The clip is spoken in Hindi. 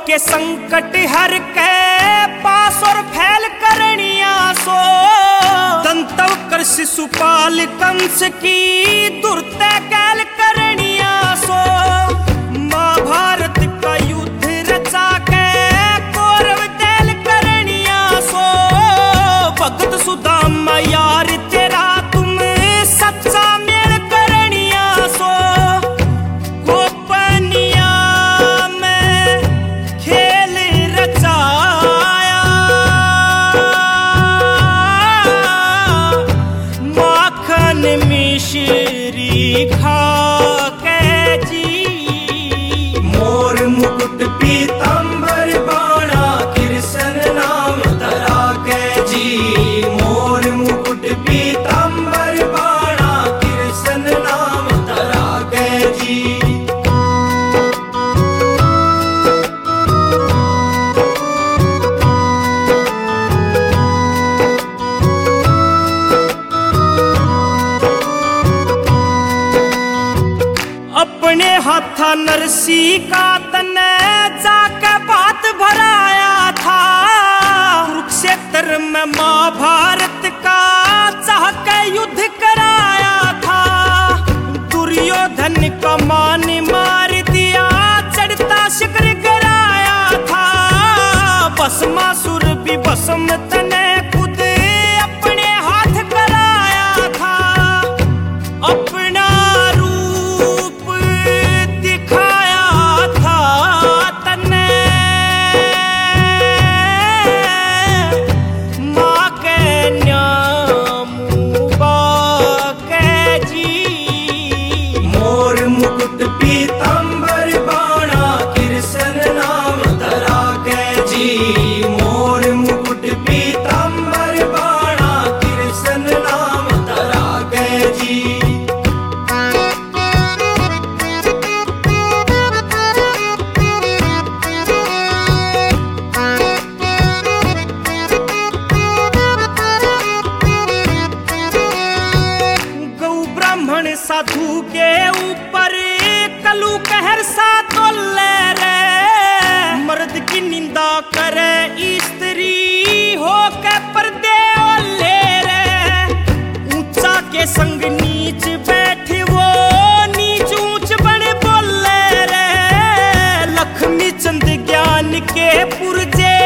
के संकट हर के पास और फैल करनिया सो दंतव कर शिशुपाल कंस की दुर्ते कैल करनिया सो महाभारत का युद्ध रचा के कौरव देल करनिया सो भगत सुदामा यार तेरा तुम सच्चा मेल करनिया सो गोपनिया में खेल रचाया माखन मिश्री खा के जी मोर मुकुट पीतांबर बाणा कृष्ण नाम धरा के जी मोर मुकुट पीतांबर बाणा कृष्ण नाम धरा के जी। अपने हाथा नरसी का तने जाके बात भराया था कुरुक्षेत्र में महाभारत का चाह के युद्ध कराया था दुर्योधन का मान मार दिया चढ़ता शिखर गिराया था भस्मासुर भी भस्म तने खुद अपने हाथ कराया था अपना रूप दिखाया था तने माँ के न्यामुबा के जी मोर मुकुट पीतांबर बाणा कृष्ण नाम धरा के जी मोर मुकुट पीतांबर बाणा कृष्ण नाम धरा के जी। गौ ब्राह्मण साधु के ऊपर कलू कहर सा तोले रे मर्द की निंदा करे स्त्री हो के पर्दे ओले रे ऊंचा के संग नीच बैठी वो नीच ऊंच बड़े बोले रे लक्ष्मी चंद ज्ञान के पुरजे